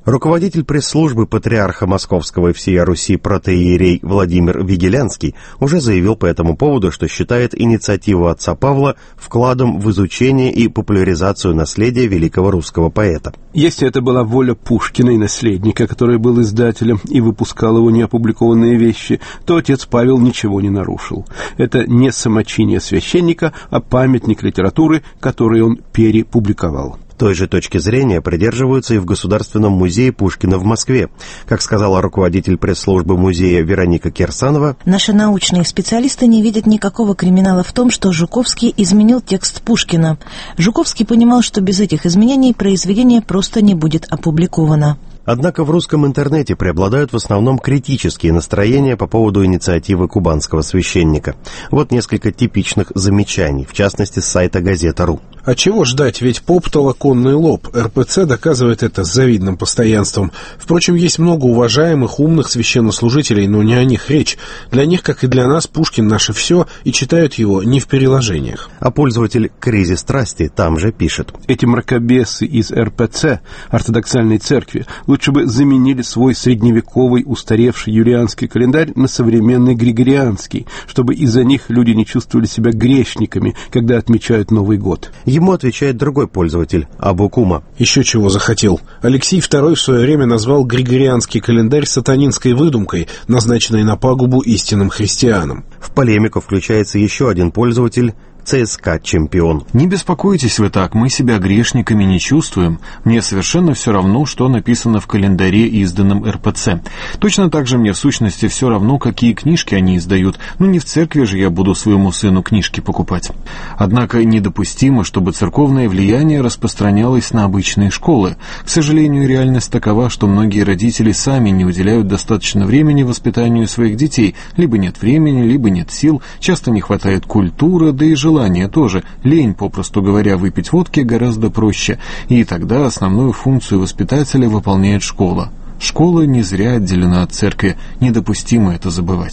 Руководитель пресс-службы патриарха Московского и всея Руси протоиерей Владимир Вигелянский уже заявил по этому поводу, что считает инициативу отца Павла вкладом в изучение и популяризацию наследия великого русского поэта. Если это была воля Пушкина и наследника, который был издателем и выпускал его неопубликованные вещи, то отец Павел ничего не нарушил. Это не самочиние священника, а памятник литературы, который он перепубликовал. Той же точки зрения придерживаются и в Государственном музее Пушкина в Москве. Как сказала руководитель пресс-службы музея Вероника Кирсанова, наши научные специалисты не видят никакого криминала в том, что Жуковский изменил текст Пушкина. Жуковский понимал, что без этих изменений произведение просто не будет опубликовано. Однако в русском интернете преобладают в основном критические настроения по поводу инициативы кубанского священника. Вот несколько типичных замечаний, в частности, с сайта газета.ру. А чего ждать, ведь поп — толоконный лоб. эр пэ цэ доказывает это с завидным постоянством. Впрочем, есть много уважаемых, умных священнослужителей, но не о них речь. Для них, как и для нас, Пушкин — наше все, и читают его не в переложениях. А пользователь «Кризис страсти» там же пишет. Эти мракобесы из эр пэ цэ, ортодоксальной церкви, лучше бы заменили свой средневековый устаревший юлианский календарь на современный григорианский, чтобы из-за них люди не чувствовали себя грешниками, когда отмечают Новый год. Ему отвечает другой пользователь, Абукума. Еще чего захотел. Алексей второй в свое время назвал григорианский календарь сатанинской выдумкой, назначенной на пагубу истинным христианам. В полемику включается еще один пользователь, ЦСКА чемпион. Не беспокойтесь вы так, мы себя грешниками не чувствуем. Мне совершенно все равно, что написано в календаре, изданном эр пэ цэ. Точно так же мне в сущности все равно, какие книжки они издают. Ну не в церкви же я буду своему сыну книжки покупать. Однако недопустимо, чтобы церковное влияние распространялось на обычные школы. К сожалению, реальность такова, что многие родители сами не уделяют достаточно времени воспитанию своих детей. Либо нет времени, либо нет сил, часто не хватает культуры, да и желания. Желание тоже. Лень, попросту говоря, выпить водки гораздо проще. И тогда основную функцию воспитателя выполняет школа. Школа не зря отделена от церкви. Недопустимо это забывать.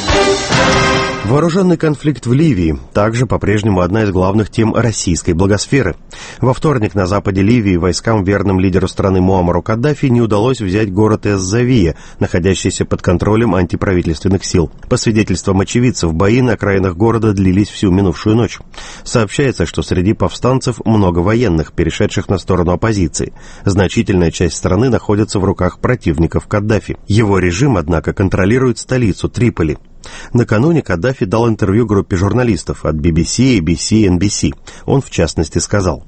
Вооруженный конфликт в Ливии также по-прежнему одна из главных тем российской благосферы. Во вторник на западе Ливии войскам, верным лидеру страны Муаммару Каддафи, не удалось взять город Эз-Завия, находящийся под контролем антиправительственных сил. По свидетельствам очевидцев, бои на окраинах города длились всю минувшую ночь. Сообщается, что среди повстанцев много военных, перешедших на сторону оппозиции. Значительная часть страны находится в руках противников Каддафи. Его режим, однако, контролирует столицу Триполи. Накануне Каддафи дал интервью группе журналистов от би би си, эй би си, эн би си. Он, в частности, сказал: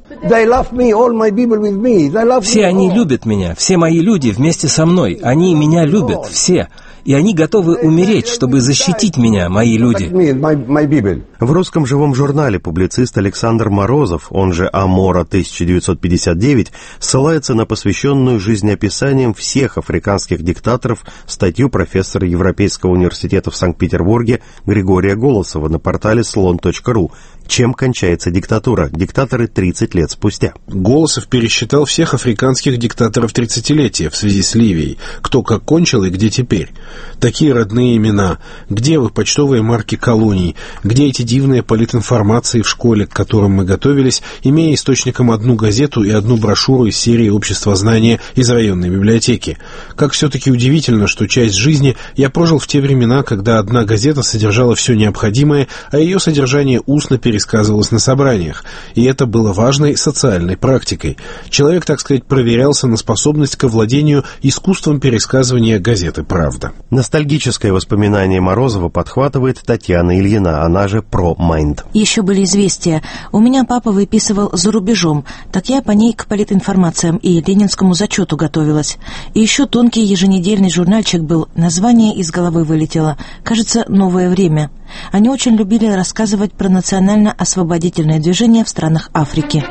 «Все они любят меня, все мои люди вместе со мной, они меня любят, все. И они готовы умереть, чтобы защитить меня, мои люди». В русском живом журнале публицист Александр Морозов, он же Амора тысяча девятьсот пятьдесят девять, ссылается на посвященную жизнеописаниям всех африканских диктаторов статью профессора Европейского университета в Санкт-Петербурге Григория Голосова на портале слон точка ру. Чем кончается диктатура? Диктаторы тридцать лет спустя. Голосов пересчитал всех африканских диктаторов тридцатилетия в связи с Ливией. Кто как кончил и где теперь. Такие родные имена. Где вы, почтовые марки колоний? Где эти дивные политинформации в школе, к которым мы готовились, имея источником одну газету и одну брошюру из серии «Общество знания» из районной библиотеки? Как все-таки удивительно, что часть жизни я прожил в те времена, когда одна газета содержала все необходимое, а ее содержание устно пересказывалось на собраниях. И это было важной социальной практикой. Человек, так сказать, проверялся на способность к овладению искусством пересказывания газеты «Правда». Ностальгическое воспоминание Морозова подхватывает Татьяна Ильина, она же Про Майнд. Еще были известия. У меня папа выписывал за рубежом, так я по ней к политинформациям и ленинскому зачету готовилась. И еще тонкий еженедельный журнальчик был, название из головы вылетело. Кажется, «Новое время». Они очень любили рассказывать про национально-освободительное движение в странах Африки.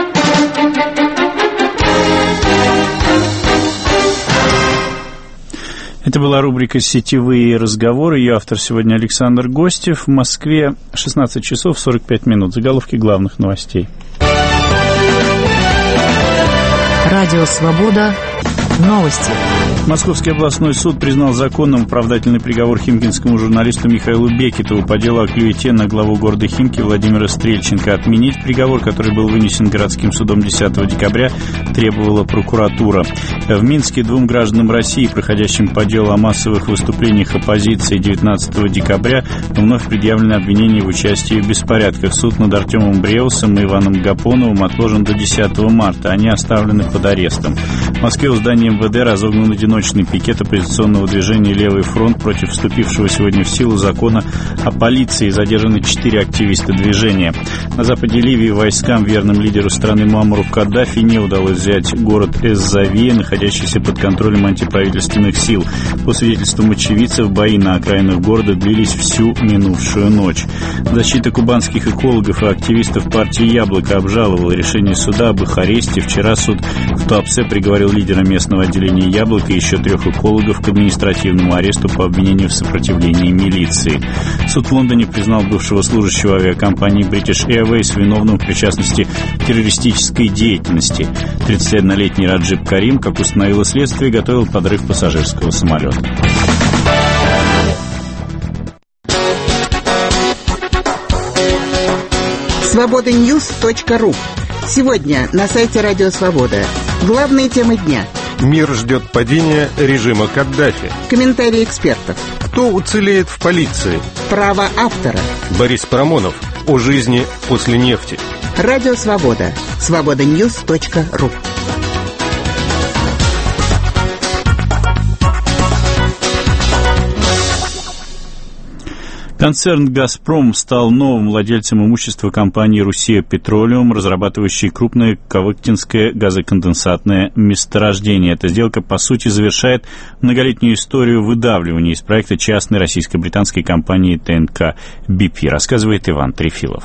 Это была рубрика «Сетевые разговоры». Ее автор сегодня Александр Гостев. В Москве шестнадцать часов сорок пять минут. Заголовки главных новостей. Радио «Свобода». Новости. Московский областной суд признал законным оправдательный приговор химкинскому журналисту Михаилу Бекетову по делу о клевете на главу города Химки Владимира Стрельченко. Отменить приговор, который был вынесен городским судом десятого декабря, требовала прокуратура. В Минске двум гражданам России, проходящим по делу о массовых выступлениях оппозиции девятнадцатого декабря, вновь предъявлены обвинения в участии в беспорядках. Суд над Артемом Бреусом и Иваном Гапоновым отложен до десятого марта. Они оставлены под арестом. В Москве у здания эм вэ дэ разогнан одиночный пикет оппозиционного движения «Левый фронт» против вступившего сегодня в силу закона о полиции. Задержаны четыре активиста движения. На западе Ливии войскам, верным лидеру страны Муаммару Каддафи, не удалось взять город Эз-Завия, находящийся под контролем антиправительственных сил. По свидетельствам очевидцев, бои на окраинах города длились всю минувшую ночь. Защита кубанских экологов и активистов партии «Яблоко» обжаловала решение суда об их аресте. Вчера суд в Туапсе приговорил лидера местного отделения «Яблоко» и еще трех экологов к административному аресту по обвинению в сопротивлении милиции. Суд в Лондоне признал бывшего служащего авиакомпании British Airways виновным в причастности к террористической деятельности. тридцатиоднолетний Раджиб Карим, как установило следствие, готовил подрыв пассажирского самолета. свобода ньюс точка ру. Сегодня на сайте Радио Свобода. Главные темы дня. Мир ждет падения режима Каддафи. Комментарии экспертов. Кто уцелеет в полиции? Право автора. Борис Парамонов. О жизни после нефти. Радио Свобода. свобода ньюс точка ру. Концерн «Газпром» стал новым владельцем имущества компании «Руссия Петролиум», разрабатывающей крупное кавыктинское газоконденсатное месторождение. Эта сделка, по сути, завершает многолетнюю историю выдавливания из проекта частной российско-британской компании тэ эн ка би пи, рассказывает Иван Трефилов.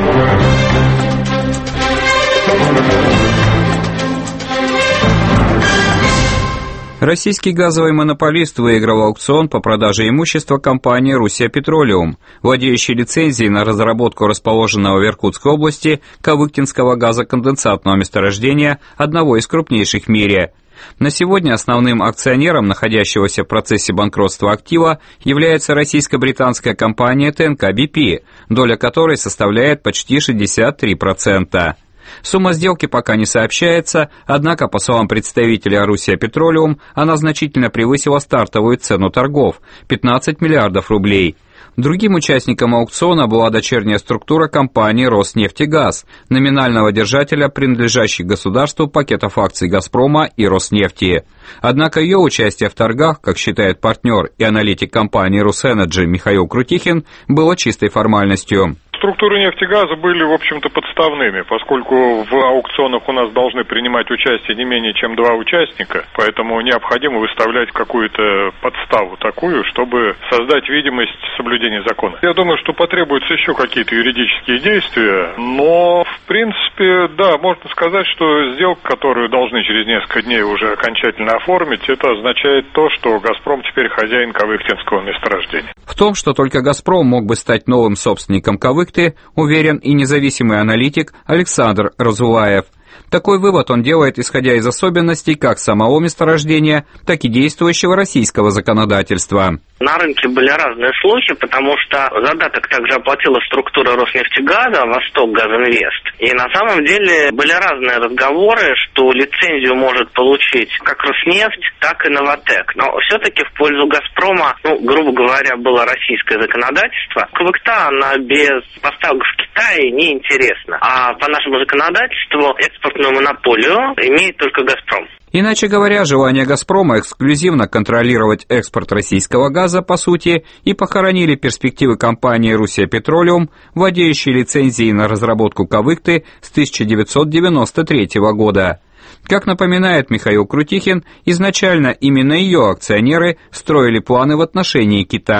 Российский газовый монополист выиграл аукцион по продаже имущества компании «Руссия Петролиум», владеющей лицензией на разработку расположенного в Иркутской области кавыктинского газоконденсатного месторождения, одного из крупнейших в мире. На сегодня основным акционером находящегося в процессе банкротства актива является российско-британская компания тэ эн ка би пи, доля которой составляет почти шестьдесят три процента. Сумма сделки пока не сообщается, однако, по словам представителя «Руссия Петролиум», она значительно превысила стартовую цену торгов – пятнадцать миллиардов рублей. Другим участником аукциона была дочерняя структура компании «Роснефтегаз», номинального держателя, принадлежащих государству пакетов акций «Газпрома» и «Роснефти». Однако ее участие в торгах, как считает партнер и аналитик компании «Русэнерджи» Михаил Крутихин, было чистой формальностью. Структуры нефтегаза были, в общем-то, подставными, поскольку в аукционах у нас должны принимать участие не менее чем два участника, поэтому необходимо выставлять какую-то подставу такую, чтобы создать видимость соблюдения закона. Я думаю, что потребуются еще какие-то юридические действия, но, в принципе, да, можно сказать, что сделка, которую должны через несколько дней уже окончательно оформить, это означает то, что «Газпром» теперь хозяин кавыктинского месторождения. В том, что только «Газпром» мог бы стать новым собственником Кавыкты, уверен и независимый аналитик Александр Разуваев. Такой вывод он делает, исходя из особенностей как самого месторождения, так и действующего российского законодательства. На рынке были разные слухи, потому что задаток также оплатила структура Роснефтегаза, Восток Газинвест. И на самом деле были разные разговоры, что лицензию может получить как Роснефть, так и Новотек. Но все-таки в пользу Газпрома, ну, грубо говоря, было российское законодательство. Кавыкта, она без поставок в Китае неинтересна. А по нашему законодательству экспортную монополию имеет только Газпром. Иначе говоря, желание «Газпрома» эксклюзивно контролировать экспорт российского газа, по сути, и похоронили перспективы компании «Руссия Петролиум», владеющей лицензией на разработку кавыкты с тысяча девятьсот девяносто третьего года. Как напоминает Михаил Крутихин, изначально именно ее акционеры строили планы в отношении Китая.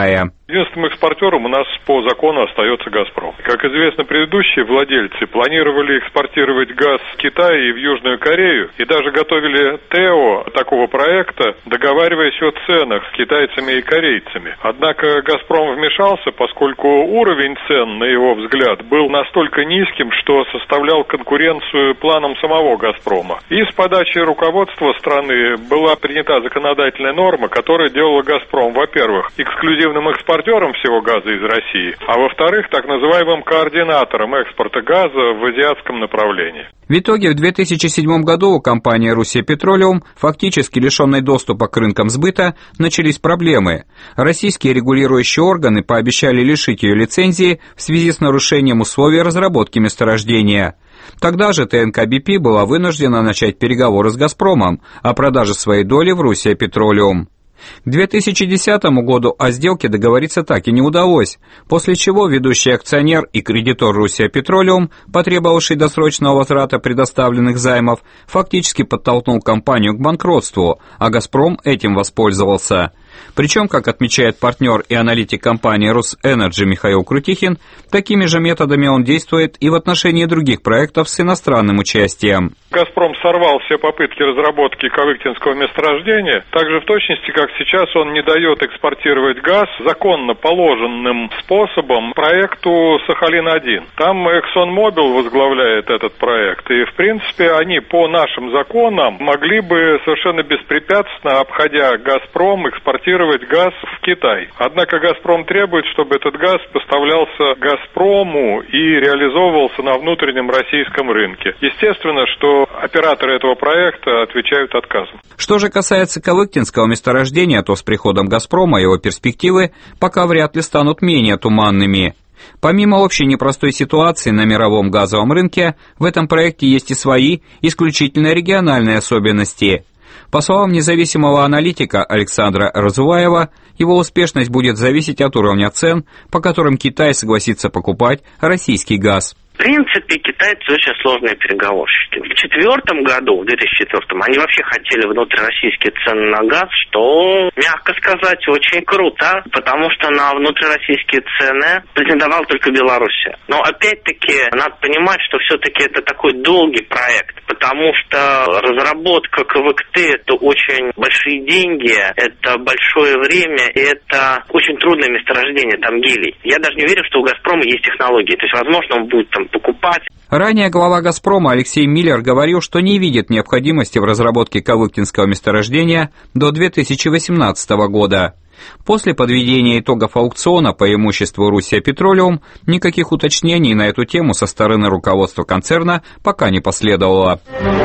Единственным экспортером у нас по закону остается «Газпром». Как известно, предыдущие владельцы планировали экспортировать газ в Китай и в Южную Корею, и даже готовили ТЭО такого проекта, договариваясь о ценах с китайцами и корейцами. Однако «Газпром» вмешался, поскольку уровень цен, на его взгляд, был настолько низким, что составлял конкуренцию планам самого «Газпрома». И с подачи руководства страны была принята законодательная норма, которая делала «Газпром», во-первых, эксклюзивным экспортером всего газа из России, а во-вторых, так называемым координатором экспорта газа в азиатском направлении. В итоге в две тысячи седьмом году у компании «Руссия Петролиум», фактически лишенной доступа к рынкам сбыта, начались проблемы. Российские регулирующие органы пообещали лишить ее лицензии в связи с нарушением условий разработки месторождения. Тогда же ТНК-БП была вынуждена начать переговоры с «Газпромом» о продаже своей доли в «Руссия Петролиум». К две тысячи десятому году о сделке договориться так и не удалось, после чего ведущий акционер и кредитор «Руссия Петролиум», потребовавший досрочного возврата предоставленных займов, фактически подтолкнул компанию к банкротству, а «Газпром» этим воспользовался. Причем, как отмечает партнер и аналитик компании «Росэнерджи» Михаил Крутихин, такими же методами он действует и в отношении других проектов с иностранным участием. «Газпром» сорвал все попытки разработки Кавыктинского месторождения, также в точности, как сейчас он не дает экспортировать газ законно положенным способом проекту «Сахалин один». Там ExxonMobil возглавляет этот проект, и, в принципе, они по нашим законам могли бы совершенно беспрепятственно, обходя «Газпром», экспортировать газ в Китай. Однако «Газпром» требует, чтобы этот газ поставлялся «Газпрому» и реализовывался на внутреннем российском рынке. Естественно, что операторы этого проекта отвечают отказом. Что же касается Кавыктинского месторождения, то с приходом «Газпрома» его перспективы пока вряд ли станут менее туманными. Помимо общей непростой ситуации на мировом газовом рынке, в этом проекте есть и свои, исключительно региональные особенности. По словам независимого аналитика Александра Разуваева, его успешность будет зависеть от уровня цен, по которым Китай согласится покупать российский газ. В принципе, китайцы очень сложные переговорщики. В две тысячи четвёртом году, в две тысячи четвёртом, они вообще хотели внутрироссийские цены на газ, что, мягко сказать, очень круто, потому что на внутрироссийские цены претендовала только Белоруссия. Но, опять-таки, надо понимать, что все-таки это такой долгий проект, потому что разработка КВКТ – это очень большие деньги, это большое время, и это очень трудное месторождение, там гелий. Я даже не уверен, что у «Газпрома» есть технологии, то есть, возможно, он будет там покупать. Ранее глава «Газпрома» Алексей Миллер говорил, что не видит необходимости в разработке Кавыктинского месторождения до две тысячи восемнадцатого года. После подведения итогов аукциона по имуществу «Руссия Петролиум» никаких уточнений на эту тему со стороны руководства концерна пока не последовало.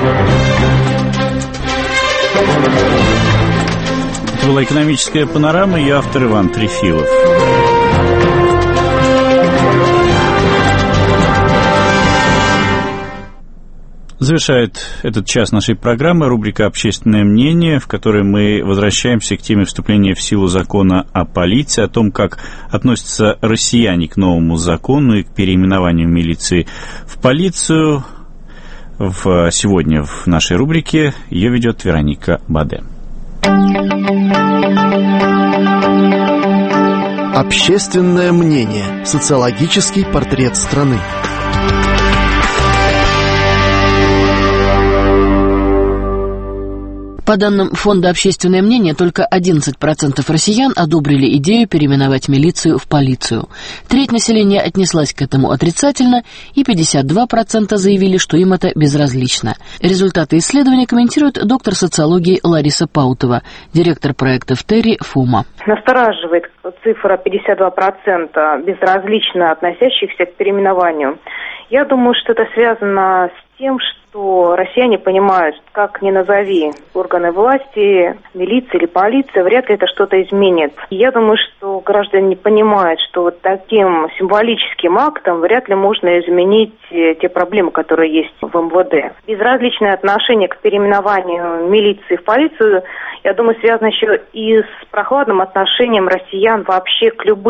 Это была экономическая панорама, и автор Иван Трефилов. Завершает этот час нашей программы рубрика «Общественное мнение», в которой мы возвращаемся к теме вступления в силу закона о полиции, о том, как относятся россияне к новому закону и к переименованию милиции в полицию. В, сегодня в нашей рубрике ее ведет Вероника Баде. Общественное мнение. Социологический портрет страны. По данным Фонда «Общественное мнение», только одиннадцать процентов россиян одобрили идею переименовать милицию в полицию. Треть населения отнеслась к этому отрицательно, и пятьдесят два процента заявили, что им это безразлично. Результаты исследования комментирует доктор социологии Лариса Паутова, директор проектов ТЭРИ ФУМА. Настораживает цифра пятьдесят два процента безразлично относящихся к переименованию. Я думаю, что это связано с тем, что россияне понимают, как ни назови органы власти, милиция или полиция, вряд ли это что-то изменит. Я думаю, что граждане понимают, что вот таким символическим актом вряд ли можно изменить те проблемы, которые есть в эм вэ дэ. Безразличное отношение к переименованию милиции в полицию, я думаю, связано еще и с прохладным отношением россиян вообще к любым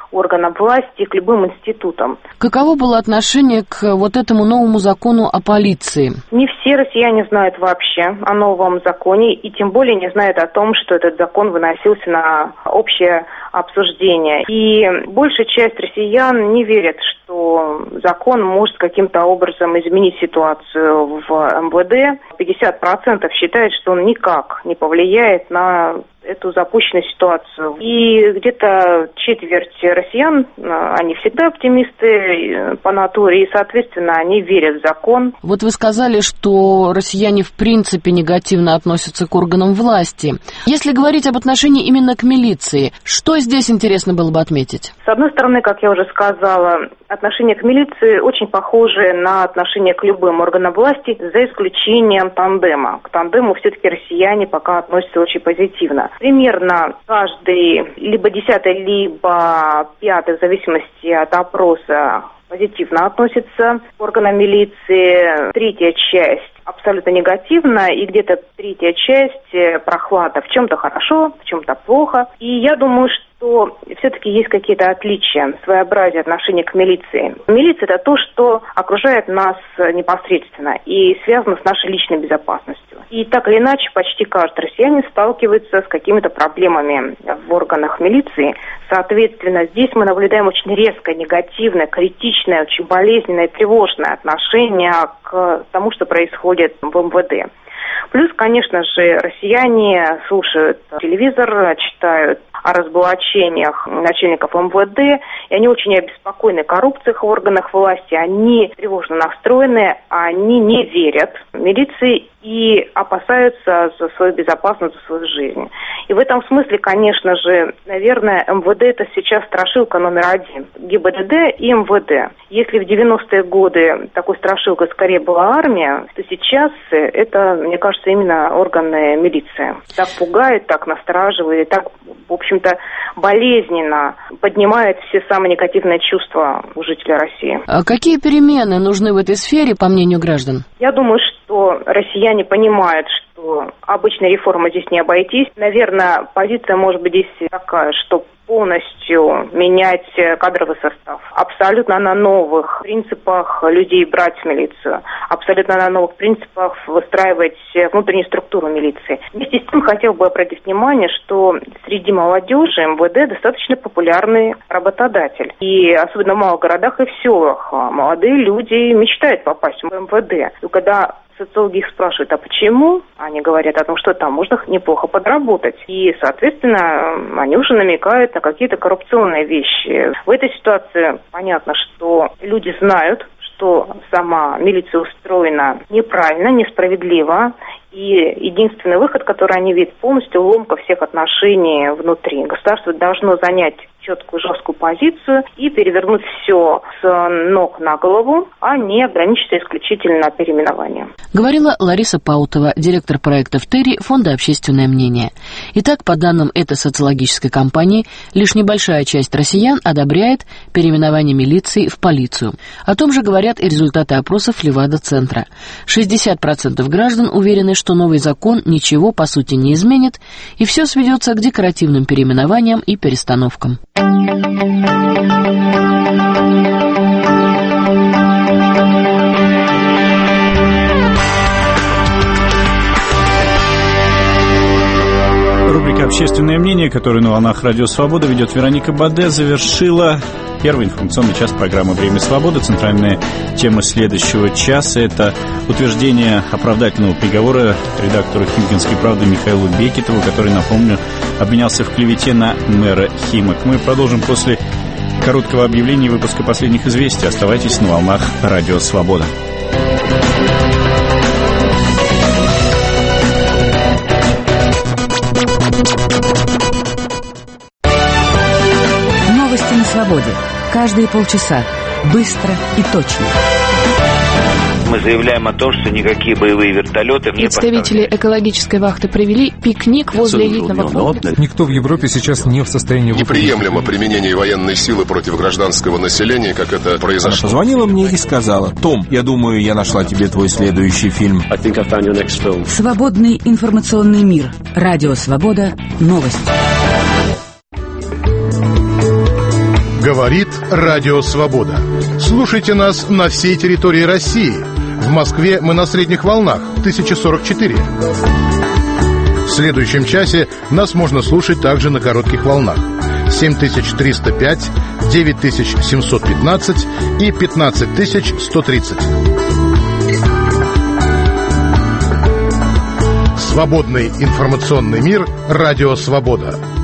органам власти, к любым институтам. Каково было отношение к вот этому новому закону о полиции? Не все россияне знают вообще о новом законе, и тем более не знают о том, что этот закон выносился на общее обсуждение. И большая часть россиян не верит, что закон может каким-то образом изменить ситуацию в эм вэ дэ. пятьдесят процентов считают, что он никак не повлияет на эту запущенную ситуацию. И где-то четверть россиян, они всегда оптимисты по натуре, и, соответственно, они верят в закон. Вот вы сказали, что россияне в принципе негативно относятся к органам власти. Если говорить об отношении именно к милиции, что здесь интересно было бы отметить? С одной стороны, как я уже сказала, отношение к милиции очень похоже на отношение к любым органам власти, за исключением тандема. К тандему все-таки россияне пока относятся очень позитивно. Примерно каждый либо десятый, либо пятый, в зависимости от опроса, позитивно относится к органам милиции. Третья часть абсолютно негативно, и где-то третья часть прохладно. В чем-то хорошо, в чем-то плохо. И я думаю, что все-таки есть какие-то отличия, своеобразие отношения к милиции. Милиция – это то, что окружает нас непосредственно и связано с нашей личной безопасностью. И так или иначе, почти каждый россиянин сталкивается с какими-то проблемами в органах милиции. Соответственно, здесь мы наблюдаем очень резкое, негативное, критичное, очень болезненное, тревожное отношение к тому, что происходит в эм вэ дэ. Плюс, конечно же, россияне слушают телевизор, читают о разоблачениях начальников эм вэ дэ, и они очень обеспокоены коррупцией в органах власти, они тревожно настроены, они не верят милиции и опасаются за свою безопасность, за свою жизнь. И в этом смысле, конечно же, наверное, эм вэ дэ это сейчас страшилка номер один. гэ бэ дэ дэ и эм вэ дэ. Если в девяностые годы такой страшилкой скорее была армия, то сейчас это, мне кажется, именно органы милиции. Так пугает, так настораживает, так, в общем-то, болезненно поднимает все самые негативные чувства у жителей России. А какие перемены нужны в этой сфере, по мнению граждан? Я думаю, что россияне понимают, что обычной реформы здесь не обойтись. Наверное, позиция может быть здесь такая, что полностью менять кадровый состав. Абсолютно на новых принципах людей брать в милицию. Абсолютно на новых принципах выстраивать внутреннюю структуру милиции. Вместе с тем хотел бы обратить внимание, что среди молодежи эм вэ дэ достаточно популярный работодатель. И особенно в малых городах и в селах молодые люди мечтают попасть в эм вэ дэ. И когда социологи их спрашивают, а почему? Они говорят о том, что там можно неплохо подработать. И, соответственно, они уже намекают на какие-то коррупционные вещи. В этой ситуации понятно, что люди знают, что сама милиция устроена неправильно, несправедливо. И единственный выход, который они видят, полностью ломка всех отношений внутри. Государство должно занять четкую, жесткую позицию и перевернуть все с ног на голову, а не ограничиться исключительно переименованием. Говорила Лариса Паутова, директор проекта ВТЭРИ Фонда «Общественное мнение». Итак, по данным этой социологической кампании, лишь небольшая часть россиян одобряет переименование милиции в полицию. О том же говорят и результаты опросов Левада-центра. шестьдесят процентов граждан уверены, что новый закон ничего по сути не изменит, и все сведется к декоративным переименованиям и перестановкам. Рубрика «Общественное мнение», которую на волнах Радио Свобода ведет Вероника Баде, завершила первый информационный час программы «Время свободы». Центральная тема следующего часа – это утверждение оправдательного приговора редактору «Химкинской правды» Михаилу Бекетову, который, напомню, обвинялся в клевете на мэра Химок. Мы продолжим после короткого объявления и выпуска последних известий. Оставайтесь на волнах Радио Свобода. Новости на свободе. Каждые полчаса. Быстро и точно. Мы заявляем о том, что никакие боевые вертолеты не Представители экологической вахты провели пикник возле элитного комплекса. Никто в Европе сейчас не в состоянии... Неприемлемо применение военной силы против гражданского населения, как это произошло. Она позвонила мне и сказала: «Том, я думаю, я нашла тебе твой следующий фильм». Свободный информационный мир. Радио Свобода. Новости. Говорит Радио Свобода. Слушайте нас на всей территории России. В Москве мы на средних волнах тысяча сорок четыре. В следующем часе нас можно слушать также на коротких волнах семь тысяч триста пять, девять тысяч семьсот пятнадцать и пятнадцать тысяч сто тридцать. Свободный информационный мир. Радио Свобода.